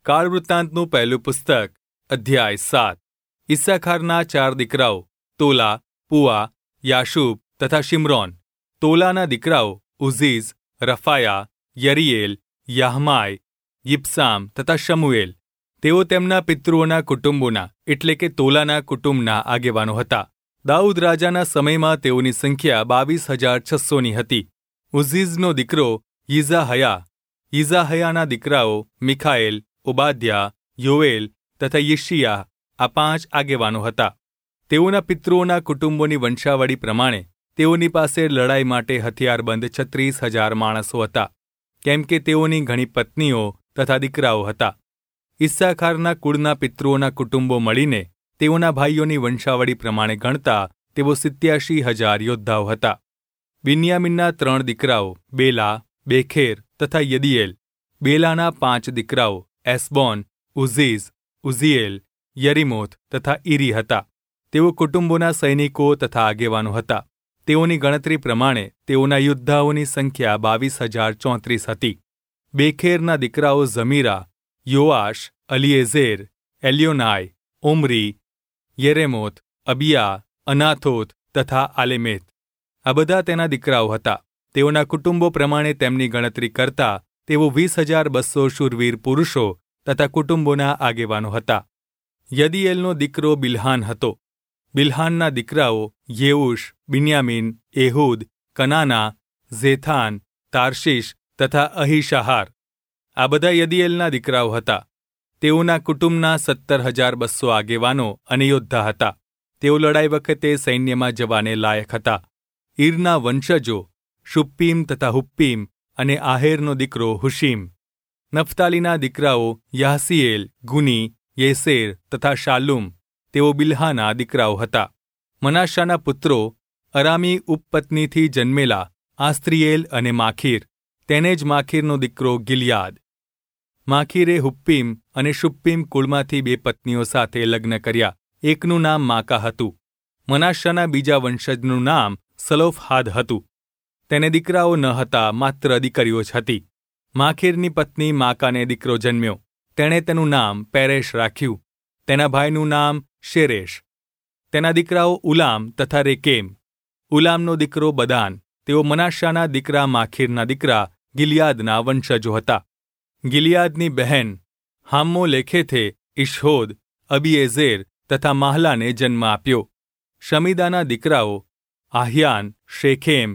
કાળવૃત્તાંતનું પહેલું પુસ્તક અધ્યાય 7। ઈસ્સાખારના 4 દીકરાઓ તોલા, પુઆ, યાશુબ તથા શિમ્રોન। તોલાના દીકરાઓ ઉઝીઝ, રફાયા, યરીએલ, યાહમાય, yibસામ તથા શમુએલ। તેઓ તેમના પિતૃઓના કુટુંબોના એટલે કે તોલાના કુટુંબના આગેવાનો હતા। દાઉદ રાજાના સમયમાં તેઓની સંખ્યા 22,600ની હતી। ઉઝીઝનો દીકરો યિઝાહયા। યિઝાહયાના દીકરાઓ મિખાએલ, ઓબાદ્યા, યોએલ તથા યિશિયા, આ 5 આગેવાનો હતા। તેઓના પિતૃઓના કુટુંબોની વંશાવળી પ્રમાણે તેઓની પાસે લડાઈ માટે હથિયારબંધ 36,000 માણસો હતા, કેમ કે તેઓની ઘણી પત્નીઓ તથા દીકરાઓ હતા। ઈસ્સાખારના કુળના પિતૃઓના કુટુંબો મળીને તેઓના ભાઈઓની વંશાવળી પ્રમાણે ગણતા તેઓ 87,000 યોદ્ધાઓ હતા। બિન્યામીનના 3 દીકરાઓ બેલા, બેખેર તથા યદીએલ। બેલાના 5 દીકરાઓ એસ્બોન, ઉઝીઝ, ઉઝીએલ, યરીમોથ તથા ઈરી હતા। તેઓ કુટુંબોના સૈનિકો તથા આગેવાનો હતા। તેઓની ગણતરી પ્રમાણે તેઓના યોદ્ધાઓની સંખ્યા 22,034 હતી। બેખેરના દીકરાઓ ઝમીરા, યોઆશ, અલીએઝેર, એલ્યોનાય, ઓમરી, યેરેમોથ, અબિયા, અનાથોથ તથા આલેમેત, આ બધા તેના દીકરાઓ હતા। તેઓના કુટુંબો પ્રમાણે તેમની ગણતરી કરતા તેઓ 20,200 શૂરવીર પુરુષો તથા કુટુંબોના આગેવાનો હતા। યદીએલનો દીકરો બિલ્હાન હતો। બિલ્હાનના દીકરાઓ યેઉશ, બિન્યામીન, એહૂદ, કનાના, ઝેથાન, તાર્શીશ તથા અહીશાહાર, આ બધા યદીએલના દીકરાઓ હતા। તેઓના કુટુંબના 17,200 આગેવાનો અને યોદ્ધા હતા। તેઓ લડાઈ વખતે સૈન્યમાં જવાને લાયક હતા। ઈરના વંશજો શુપ્પીમ તથા હુપ્પીમ અને આહેરનો દીકરો હુશીમ। નફતાલીના દીકરાઓ યાહસીએલ, ગુની, યેસેર તથા શાલુમ, તેઓ બિલ્હાના દીકરાઓ હતા। મનાશાના પુત્રો અરામી ઉપપત્નીથી જન્મેલા આસ્ત્રીએલ અને માખીર, તેને જ માખીરનો દીકરો ગિલિયાદ। માખીરે હુપ્પીમ અને શુપ્પીમ કુળમાંથી 2 પત્નીઓ સાથે લગ્ન કર્યા। એકનું નામ માકા હતું। મનાશાના બીજા વંશજનું નામ સલોફહાદ હતું। તેને દીકરાઓ ન હતા, માત્ર દીકરીઓ જ હતી। માખીરની પત્ની માકાને દીકરો જન્મ્યો। તેણે તેનું નામ પેરેશ રાખ્યું। તેના ભાઈનું નામ શેરેશ। તેના દીકરાઓ ઉલામ તથા રેકેમ। ઉલામનો દીકરો બદાન। તેઓ મનાશાના દીકરા માખીરના દીકરા ગિલિયાદના વંશજો હતા। ગિલિયાદની બહેન હામ્મોલેખેથે ઇશહોદ, અબીએઝેર તથા માહલાને જન્મ આપ્યો। શમીદાના દીકરાઓ આહ્યાન, શેખેમ,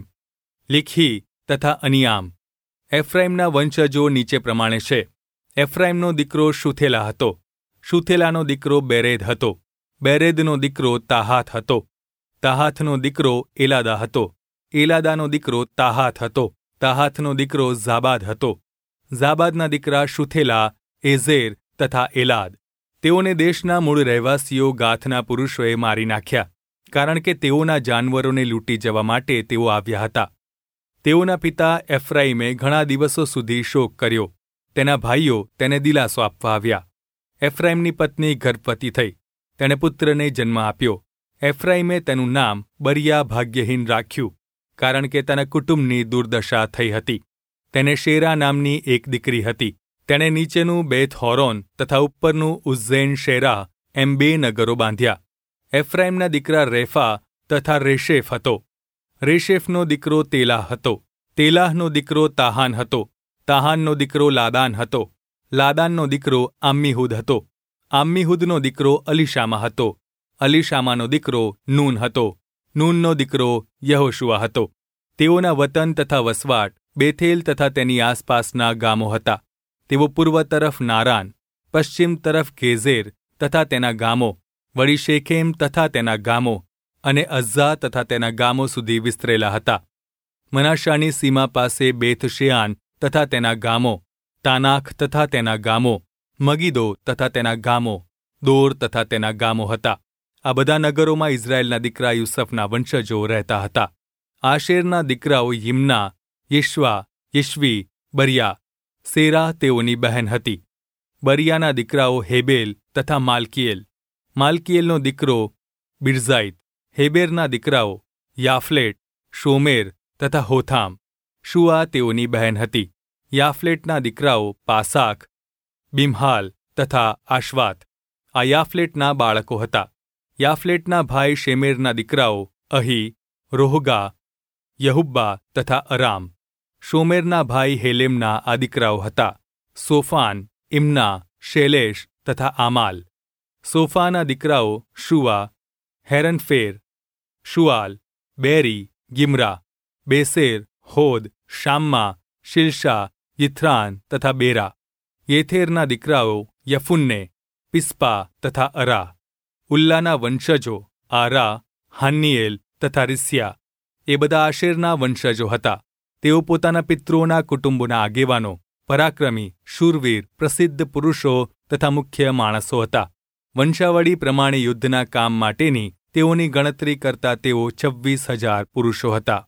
લીખી તથા અનિયામ। એફ્રાઈમના વંશજો નીચે પ્રમાણે છે। એફ્રાઈમનો દીકરો શુથેલા હતો। શુથેલાનો દીકરો બેરેદ હતો। બેરેદનો દીકરો તાહાથ હતો। તાહાથનો દીકરો એલાદા હતો। એલાદાનો દીકરો તાહાથ હતો। તાહાથનો દીકરો ઝાબાદ હતો। ઝાબાદના દીકરા શુથેલા, એઝેર તથા એલાદ। તેઓને દેશના મૂળ રહેવાસીઓ ગાથના પુરુષોએ મારી નાખ્યા, કારણ કે તેઓના જાનવરોને લૂંટી જવા માટે તેઓ આવ્યા હતા। તેઓના પિતા એફ્રાઈમે ઘણા દિવસો સુધી શોક કર્યો। તેના ભાઈઓ તેને દિલાસો આપવા આવ્યા। એફ્રાઈમની પત્ની ગર્ભવતી થઈ। તેણે પુત્રને જન્મ આપ્યો। એફ્રાઈમે તેનું નામ બરિયા ભાગ્યહીન રાખ્યું, કારણ કે તેના કુટુંબની દુર્દશા થઈ હતી। તેને શેરા નામની એક દીકરી હતી। તેણે નીચેનું બેથ હોરોન તથા ઉપરનું ઉઝ્ઝેન શેરા એમ 2 નગરો બાંધ્યા। એફ્રાઈમના દીકરા રેફા તથા રેશેફ હતો। રેશેફનો દીકરો તેલાહ હતો। તેલાહનો દીકરો તાહાન હતો। તાહાનનો દીકરો લાદાન હતો। લાદાનનો દીકરો આમ્મીહૂદ હતો। આમ્મીહૂદનો દીકરો અલીશામા હતો। અલીશામાનો દીકરો નૂન હતો। નૂનનો દીકરો યહોશુઆ હતો। તેઓના વતન તથા વસવાટ બેથેલ તથા તેની આસપાસના ગામો હતા। તેઓ પૂર્વ તરફ નારાન, પશ્ચિમ તરફ ગેઝેર તથા તેના ગામો, વળી શેખેમ તથા તેના ગામો અને અઝ્ઝા તથા તેના ગામો સુધી વિસ્તરેલા હતા। મનાશાની સીમા પાસે બેથશેઆન તથા તેના ગામો, તાનાખ તથા તેના ગામો, મગીદો તથા તેના ગામો, દોર તથા તેના ગામો હતા। આ બધા નગરોમાં ઇઝરાયેલના દીકરા યુસફના વંશજો રહેતા હતા। આશેરના દીકરાઓ યિમ્ના, યિશ્વા, યિશ્વી, બરિયા। સેરા તેઓની બહેન હતી। બરિયાના દીકરાઓ હેબેલ તથા માલ્કીએલ। માલ્કીએલનો દીકરો બિરઝાઈત। હેબેરના દીકરાઓ યાફલેટ, શોમેર તથા હોથામ। શુઆ તેઓની બહેન હતી। યાફલેટના દીકરાઓ પાસાખ, બિમ્હાલ, તથા આશ્વાત. આ યાફ્લેટના બાળકો હતા. યાફ્લેટના ભાઈ શેમેરના દીકરાઓ અહી, રોહગા, યહુબ્બા તથા અરામ. શોમેરના ભાઈ હેલેમના આ દીકરાઓ હતા: સોફાન, ઇમ્ના, શેલેશ તથા આમાલ. સોફાના દીકરાઓ શુવા, હેરનફેર, શુઆલ, બેરી, ગિમરા, બેસેર, હોદ, શામ્મા, શિલ્શા, યિથ્રાન તથા બેરા. યેથેરના દીકરાઓ યફુન્ને, પિસ્પા તથા અરા. ઉલ્લાના વંશજો આરા, હાન્નીએલ તથા રિસ્યા. એ બધા આશેરના વંશજો હતા. તેઓ પોતાના પિતૃઓના કુટુંબોના આગેવાનો, પરાક્રમી, શૂરવીર, પ્રસિદ્ધ પુરુષો તથા મુખ્ય માણસો હતા. વંશાવળી પ્રમાણે યુદ્ધના કામ માટેની તેઓની ગણતરી કરતા તેઓ 26,000 પુરુષો હતા.